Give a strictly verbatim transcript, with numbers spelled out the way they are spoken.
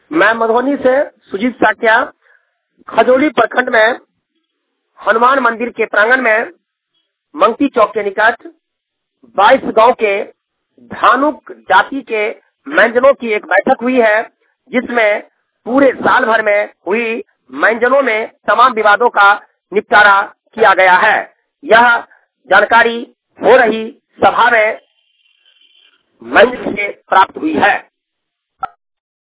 मैं मधुबनी से सुजीत साक्या खजौली प्रखंड में हनुमान मंदिर के प्रांगण में मंगती चौक के निकट बाईस गांव के धानुक जाति के मंजनों की एक बैठक हुई है, जिसमें पूरे साल भर में हुई मंजनों में तमाम विवादों का निपटारा किया गया है। यह जानकारी हो रही सभा में मंच से प्राप्त हुई है।